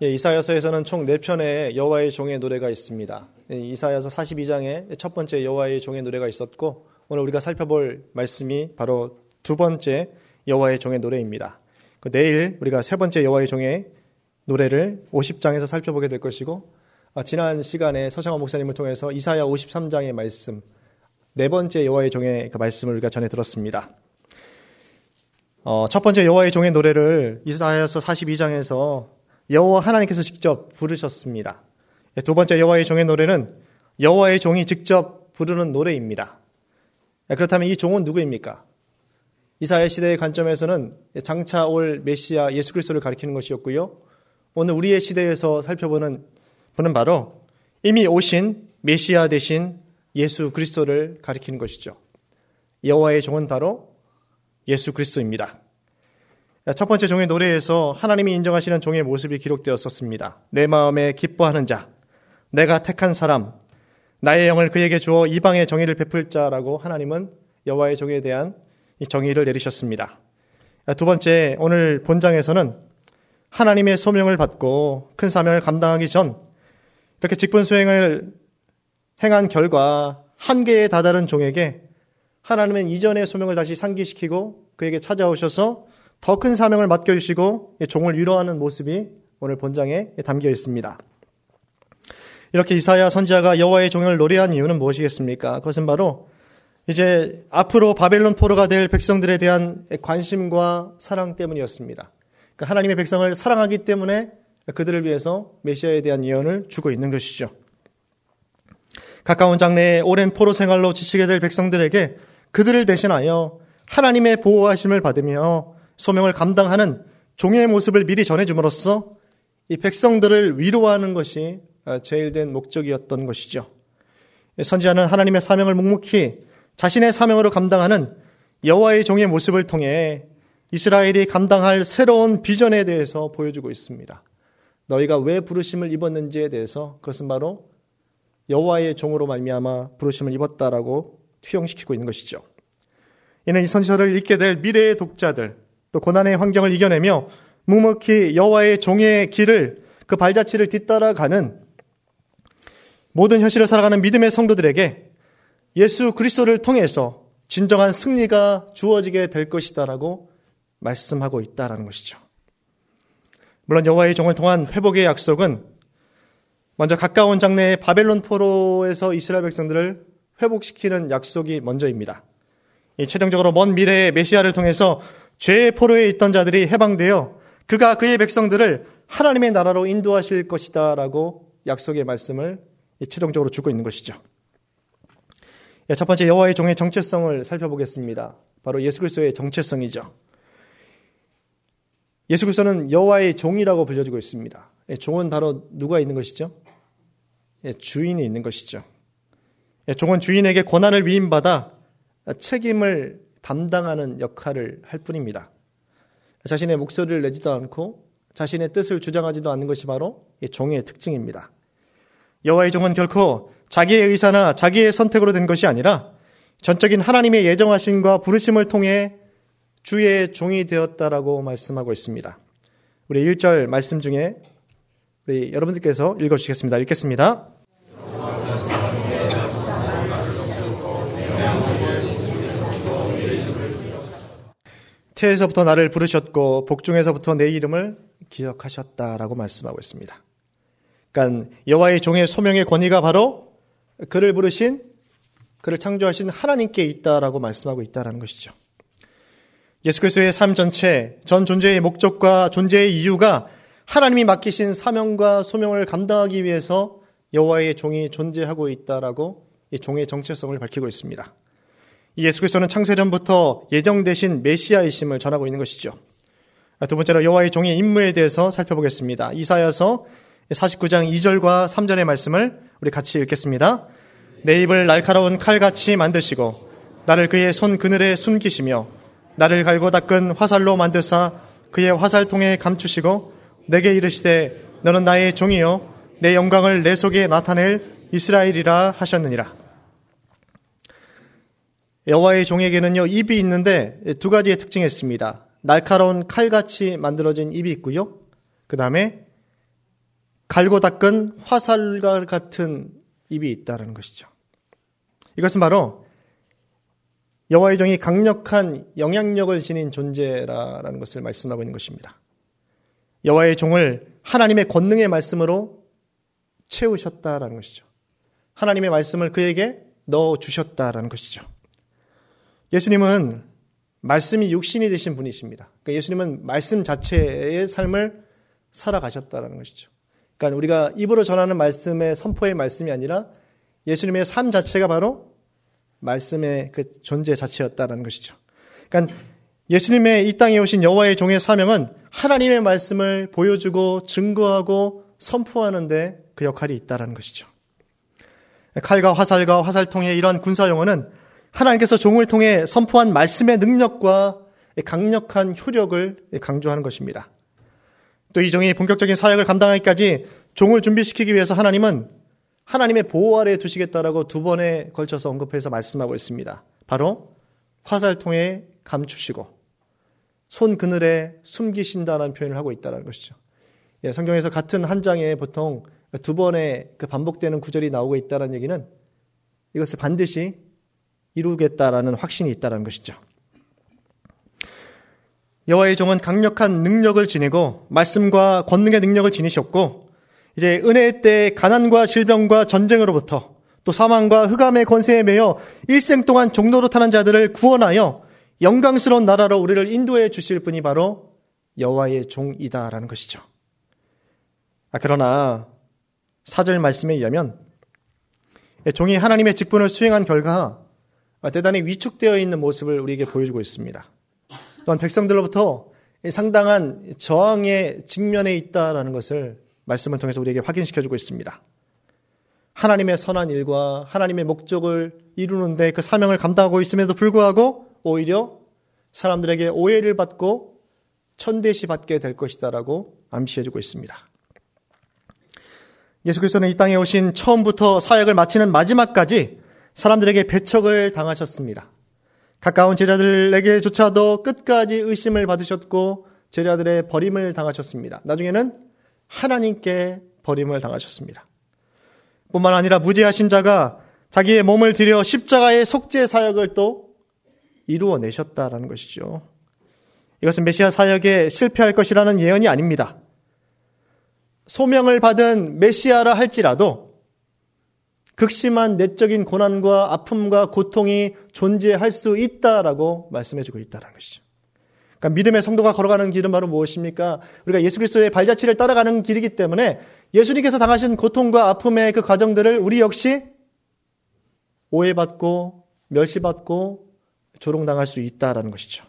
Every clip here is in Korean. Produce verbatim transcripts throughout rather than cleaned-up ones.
예, 이사야서에서는 총 네 편의 여호와의 종의 노래가 있습니다. 예, 이사야서 사십이 장에 첫 번째 여호와의 종의 노래가 있었고, 오늘 우리가 살펴볼 말씀이 바로 두 번째 여호와의 종의 노래입니다. 그 내일 우리가 세 번째 여호와의 종의 노래를 오십 장에서 살펴보게 될 것이고, 아, 지난 시간에 서창원 목사님을 통해서 이사야 오십삼 장의 말씀, 네 번째 여호와의 종의 그 말씀을 우리가 전해 들었습니다. 어, 첫 번째 여호와의 종의 노래를 이사야서 사십이 장에서 여호와 하나님께서 직접 부르셨습니다. 두 번째 여호와의 종의 노래는 여호와의 종이 직접 부르는 노래입니다. 그렇다면 이 종은 누구입니까? 이사야 시대의 관점에서는 장차 올 메시아 예수 그리스도를 가리키는 것이었고요. 오늘 우리의 시대에서 살펴보는 분은 바로 이미 오신 메시아 되신 예수 그리스도를 가리키는 것이죠. 여호와의 종은 바로 예수 그리스도입니다. 첫 번째 종의 노래에서 하나님이 인정하시는 종의 모습이 기록되었었습니다. 내 마음에 기뻐하는 자, 내가 택한 사람, 나의 영을 그에게 주어 이방의 정의를 베풀 자라고 하나님은 여호와의 종에 대한 이 정의를 내리셨습니다. 두 번째, 오늘 본장에서는 하나님의 소명을 받고 큰 사명을 감당하기 전 이렇게 직분 수행을 행한 결과 한계에 다다른 종에게 하나님은 이전의 소명을 다시 상기시키고 그에게 찾아오셔서 더 큰 사명을 맡겨주시고 종을 위로하는 모습이 오늘 본장에 담겨 있습니다. 이렇게 이사야 선지자가 여호와의 종을 노래한 이유는 무엇이겠습니까? 그것은 바로 이제 앞으로 바벨론 포로가 될 백성들에 대한 관심과 사랑 때문이었습니다. 그러니까 하나님의 백성을 사랑하기 때문에 그들을 위해서 메시아에 대한 예언을 주고 있는 것이죠. 가까운 장래에 오랜 포로 생활로 지치게 될 백성들에게 그들을 대신하여 하나님의 보호하심을 받으며 소명을 감당하는 종의 모습을 미리 전해줌으로써 이 백성들을 위로하는 것이 제일된 목적이었던 것이죠. 선지자는 하나님의 사명을 묵묵히 자신의 사명으로 감당하는 여호와의 종의 모습을 통해 이스라엘이 감당할 새로운 비전에 대해서 보여주고 있습니다. 너희가 왜 부르심을 입었는지에 대해서 그것은 바로 여호와의 종으로 말미암아 부르심을 입었다라고 투영시키고 있는 것이죠. 이는 이 선지서를 읽게 될 미래의 독자들, 또 고난의 환경을 이겨내며 묵묵히 여호와의 종의 길을, 그 발자취를 뒤따라가는 모든 현실을 살아가는 믿음의 성도들에게 예수 그리스도를 통해서 진정한 승리가 주어지게 될 것이다라고 말씀하고 있다라는 것이죠. 물론 여호와의 종을 통한 회복의 약속은 먼저 가까운 장래의 바벨론 포로에서 이스라엘 백성들을 회복시키는 약속이 먼저입니다. 이 최종적으로 먼 미래의 메시아를 통해서 죄의 포로에 있던 자들이 해방되어 그가 그의 백성들을 하나님의 나라로 인도하실 것이다 라고 약속의 말씀을 최종적으로 주고 있는 것이죠. 첫 번째 여호와의 종의 정체성을 살펴보겠습니다. 바로 예수 그리스도의 정체성이죠. 예수 그리스도는 여호와의 종이라고 불려지고 있습니다. 종은 바로 누가 있는 것이죠? 주인이 있는 것이죠. 종은 주인에게 권한을 위임받아 책임을 담당하는 역할을 할 뿐입니다. 자신의 목소리를 내지도 않고 자신의 뜻을 주장하지도 않는 것이 바로 종의 특징입니다. 여호와의 종은 결코 자기의 의사나 자기의 선택으로 된 것이 아니라 전적인 하나님의 예정하심과 부르심을 통해 주의 종이 되었다라고 말씀하고 있습니다. 우리 일 절 말씀 중에 우리 여러분들께서 읽어주시겠습니다. 읽겠습니다. 태에서부터 나를 부르셨고 복중에서부터 내 이름을 기억하셨다라고 말씀하고 있습니다. 그러니까 여호와의 종의 소명의 권위가 바로 그를 부르신, 그를 창조하신 하나님께 있다라고 말씀하고 있다라는 것이죠. 예수 그리스도의 삶 전체, 전 존재의 목적과 존재의 이유가 하나님이 맡기신 사명과 소명을 감당하기 위해서 여호와의 종이 존재하고 있다라고 이 종의 정체성을 밝히고 있습니다. 예수 그리스도는 창세전부터 예정되신 메시아이심을 전하고 있는 것이죠. 두 번째로 여호와의 종의 임무에 대해서 살펴보겠습니다. 이사야서 사십구 장 이 절과 삼 절의 말씀을 우리 같이 읽겠습니다. 내 입을 날카로운 칼같이 만드시고 나를 그의 손 그늘에 숨기시며 나를 갈고 닦은 화살로 만드사 그의 화살통에 감추시고 내게 이르시되 너는 나의 종이요 내 영광을 내 속에 나타낼 이스라엘이라 하셨느니라. 여호와의 종에게는요 입이 있는데 두 가지의 특징이 있습니다. 날카로운 칼같이 만들어진 입이 있고요. 그 다음에 갈고 닦은 화살과 같은 입이 있다는 것이죠. 이것은 바로 여호와의 종이 강력한 영향력을 지닌 존재라는 것을 말씀하고 있는 것입니다. 여호와의 종을 하나님의 권능의 말씀으로 채우셨다라는 것이죠. 하나님의 말씀을 그에게 넣어주셨다라는 것이죠. 예수님은 말씀이 육신이 되신 분이십니다. 그러니까 예수님은 말씀 자체의 삶을 살아가셨다라는 것이죠. 그러니까 우리가 입으로 전하는 말씀의 선포의 말씀이 아니라 예수님의 삶 자체가 바로 말씀의 그 존재 자체였다라는 것이죠. 그러니까 예수님의 이 땅에 오신 여호와의 종의 사명은 하나님의 말씀을 보여주고 증거하고 선포하는 데 그 역할이 있다라는 것이죠. 칼과 화살과 화살통의 이러한 군사용어는 하나님께서 종을 통해 선포한 말씀의 능력과 강력한 효력을 강조하는 것입니다. 또 이 종이 본격적인 사역을 감당하기까지 종을 준비시키기 위해서 하나님은 하나님의 보호 아래에 두시겠다라고 두 번에 걸쳐서 언급해서 말씀하고 있습니다. 바로 화살통에 감추시고 손 그늘에 숨기신다는 표현을 하고 있다는 것이죠. 예, 성경에서 같은 한 장에 보통 두 번의 그 반복되는 구절이 나오고 있다는 얘기는 이것을 반드시 이루겠다라는 확신이 있다는 것이죠. 여호와의 종은 강력한 능력을 지니고 말씀과 권능의 능력을 지니셨고 이제 은혜의 때에 가난과 질병과 전쟁으로부터 또 사망과 흑암의 권세에 매여 일생 동안 종로로 타는 자들을 구원하여 영광스러운 나라로 우리를 인도해 주실 분이 바로 여호와의 종이다라는 것이죠. 아, 그러나 사절 말씀에 의하면 종이 하나님의 직분을 수행한 결과 대단히 위축되어 있는 모습을 우리에게 보여주고 있습니다. 또한 백성들로부터 상당한 저항의 직면에 있다라는 것을 말씀을 통해서 우리에게 확인시켜주고 있습니다. 하나님의 선한 일과 하나님의 목적을 이루는데 그 사명을 감당하고 있음에도 불구하고 오히려 사람들에게 오해를 받고 천대시 받게 될 것이다라고 암시해주고 있습니다. 예수 그리스도는 이 땅에 오신 처음부터 사역을 마치는 마지막까지 사람들에게 배척을 당하셨습니다. 가까운 제자들에게조차도 끝까지 의심을 받으셨고 제자들의 버림을 당하셨습니다. 나중에는 하나님께 버림을 당하셨습니다. 뿐만 아니라 무죄하신 자가 자기의 몸을 들여 십자가의 속죄 사역을 또 이루어내셨다라는 것이죠. 이것은 메시아 사역에 실패할 것이라는 예언이 아닙니다. 소명을 받은 메시아라 할지라도 극심한 내적인 고난과 아픔과 고통이 존재할 수 있다라고 말씀해주고 있다는 것이죠. 그러니까 믿음의 성도가 걸어가는 길은 바로 무엇입니까? 우리가 예수 그리스도의 발자취를 따라가는 길이기 때문에 예수님께서 당하신 고통과 아픔의 그 과정들을 우리 역시 오해받고 멸시받고 조롱당할 수 있다라는 것이죠.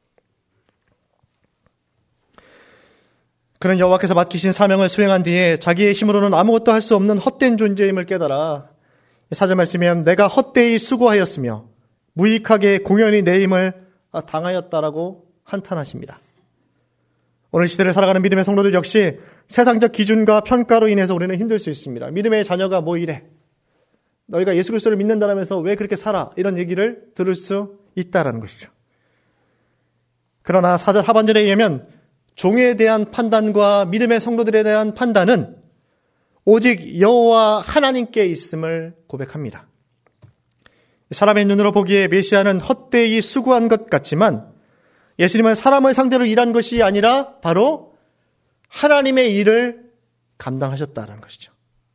그는 여호와께서 맡기신 사명을 수행한 뒤에 자기의 힘으로는 아무것도 할 수 없는 헛된 존재임을 깨달아 사절 말씀에 하면 내가 헛되이 수고하였으며 무익하게 공연히 내 힘을 당하였다라고 한탄하십니다. 오늘 시대를 살아가는 믿음의 성도들 역시 세상적 기준과 평가로 인해서 우리는 힘들 수 있습니다. 믿음의 자녀가 뭐 이래? 너희가 예수 그리스도를 믿는다라면서 왜 그렇게 살아? 이런 얘기를 들을 수 있다라는 것이죠. 그러나 사절 하반절에 의하면 종에 대한 판단과 믿음의 성도들에 대한 판단은 오직 여호와 하나님께 있음을 고백합니다. 사람의 눈으로 보기에 메시아는 헛되이 수고한 것 같지만 예수님은 사람을 상대로 일한 것이 아니라 바로 하나님의 일을 감당하셨다는 것이죠.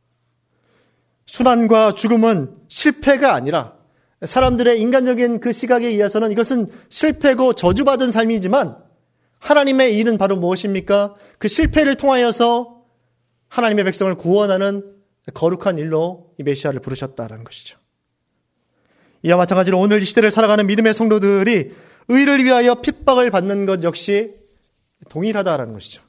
순환과 죽음은 실패가 아니라 사람들의 인간적인 그 시각에 의해서는 이것은 실패고 저주받은 삶이지만 하나님의 일은 바로 무엇입니까? 그 실패를 통하여서 하나님의 백성을 구원하는 거룩한 일로 이 메시아를 부르셨다는 것이죠. 이와 마찬가지로 오늘 이 시대를 살아가는 믿음의 성도들이 의를 위하여 핍박을 받는 것 역시 동일하다는 것이죠.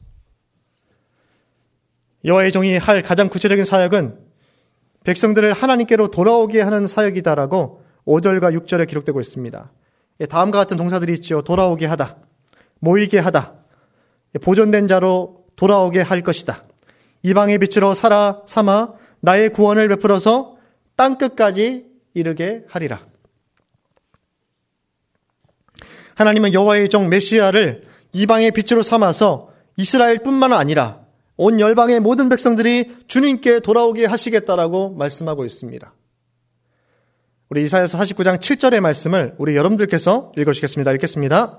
여호와의 종이 할 가장 구체적인 사역은 백성들을 하나님께로 돌아오게 하는 사역이다라고 오 절과 육 절에 기록되고 있습니다. 다음과 같은 동사들이 있죠. 돌아오게 하다, 모이게 하다, 보존된 자로 돌아오게 할 것이다, 이방의 빛으로 살아 삼아 나의 구원을 베풀어서 땅끝까지 이르게 하리라. 하나님은 여호와의 종 메시아를 이방의 빛으로 삼아서 이스라엘뿐만 아니라 온 열방의 모든 백성들이 주님께 돌아오게 하시겠다라고 말씀하고 있습니다. 우리 이사야서 사십구 장 칠 절의 말씀을 우리 여러분들께서 읽어주시겠습니다. 읽겠습니다.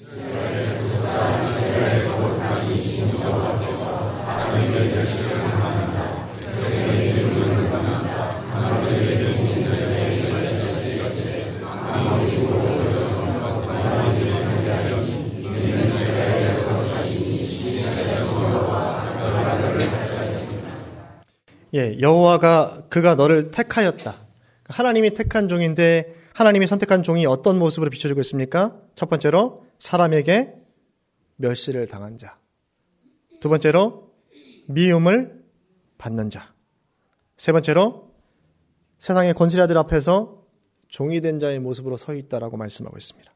예, 여호와가 그가 너를 택하였다. 하나님이 택한 종인데 하나님이 선택한 종이 어떤 모습으로 비춰지고 있습니까? 첫 번째로 사람에게 멸시를 당한 자. 두 번째로 미움을 받는 자. 세 번째로 세상의 권세자들 앞에서 종이 된 자의 모습으로 서 있다라고 말씀하고 있습니다.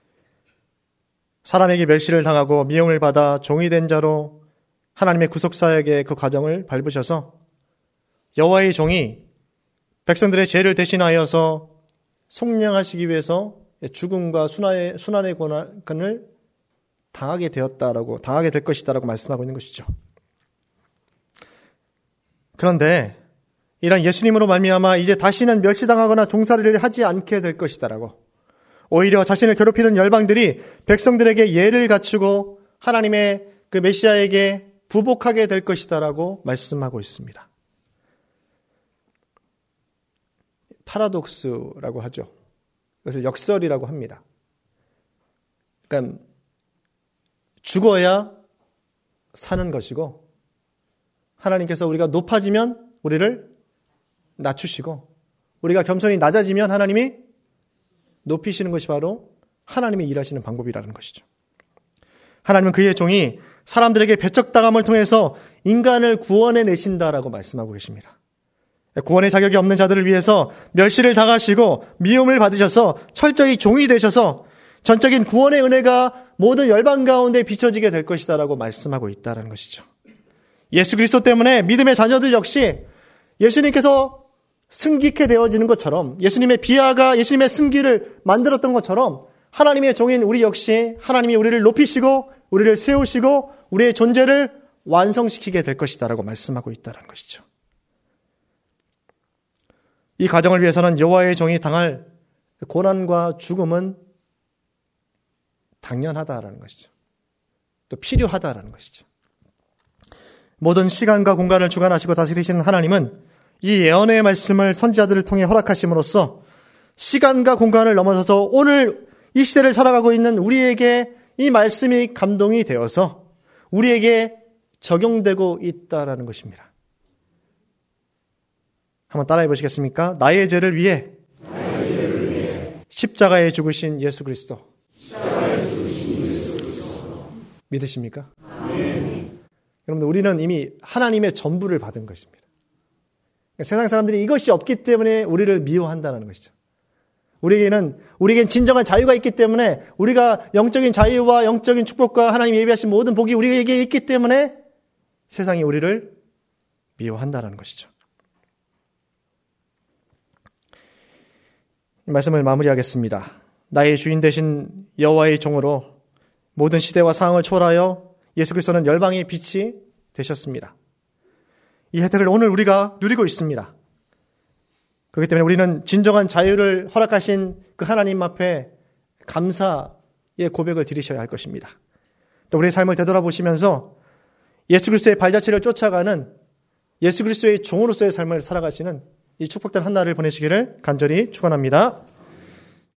사람에게 멸시를 당하고 미움을 받아 종이 된 자로 하나님의 구속사역의 그 과정을 밟으셔서 여호와의 종이 백성들의 죄를 대신하여서 속량하시기 위해서 죽음과 순환의, 순환의 고난을 당하게 되었다라고, 당하게 될 것이다라고 말씀하고 있는 것이죠. 그런데 이런 예수님으로 말미암아 이제 다시는 멸시당하거나 종살이를 하지 않게 될 것이다라고, 오히려 자신을 괴롭히던 열방들이 백성들에게 예를 갖추고 하나님의 그 메시아에게 부복하게 될 것이다라고 말씀하고 있습니다. 파라독스라고 하죠. 그것을 역설이라고 합니다. 그러니까 죽어야 사는 것이고 하나님께서 우리가 높아지면 우리를 낮추시고 우리가 겸손히 낮아지면 하나님이 높이시는 것이 바로 하나님이 일하시는 방법이라는 것이죠. 하나님은 그의 종이 사람들에게 배척당함을 통해서 인간을 구원해 내신다라고 말씀하고 계십니다. 구원의 자격이 없는 자들을 위해서 멸시를 당하시고 미움을 받으셔서 철저히 종이 되셔서 전적인 구원의 은혜가 모든 열방 가운데 비춰지게 될 것이다라고 말씀하고 있다는 것이죠. 예수 그리스도 때문에 믿음의 자녀들 역시 예수님께서 승기케 되어지는 것처럼, 예수님의 비하가 예수님의 승기를 만들었던 것처럼 하나님의 종인 우리 역시 하나님이 우리를 높이시고 우리를 세우시고 우리의 존재를 완성시키게 될 것이다라고 말씀하고 있다는 것이죠. 이 과정을 위해서는 여호와의 종이 당할 고난과 죽음은 당연하다라는 것이죠. 또 필요하다라는 것이죠. 모든 시간과 공간을 주관하시고 다스리시는 하나님은 이 예언의 말씀을 선지자들을 통해 허락하심으로써 시간과 공간을 넘어서서 오늘 이 시대를 살아가고 있는 우리에게 이 말씀이 감동이 되어서 우리에게 적용되고 있다라는 것입니다. 한번 따라해 보시겠습니까? 나의 죄를 위해, 나의 죄를 위해 십자가에 죽으신 예수 그리스도. 십자가에 죽으신 예수 그리스도. 믿으십니까? 네. 여러분들, 우리는 이미 하나님의 전부를 받은 것입니다. 그러니까 세상 사람들이 이것이 없기 때문에 우리를 미워한다는 것이죠. 우리에게는, 우리에겐 진정한 자유가 있기 때문에, 우리가 영적인 자유와 영적인 축복과 하나님이 예비하신 모든 복이 우리에게 있기 때문에 세상이 우리를 미워한다는 것이죠. 이 말씀을 마무리하겠습니다. 나의 주인 되신 여호와의 종으로 모든 시대와 상황을 초월하여 예수 그리스도는 열방의 빛이 되셨습니다. 이 혜택을 오늘 우리가 누리고 있습니다. 그렇기 때문에 우리는 진정한 자유를 허락하신 그 하나님 앞에 감사의 고백을 드리셔야 할 것입니다. 또 우리의 삶을 되돌아보시면서 예수 그리스도의 발자취를 쫓아가는 예수 그리스도의 종으로서의 삶을 살아가시는 이 축복된 한 날을 보내시기를 간절히 축원합니다.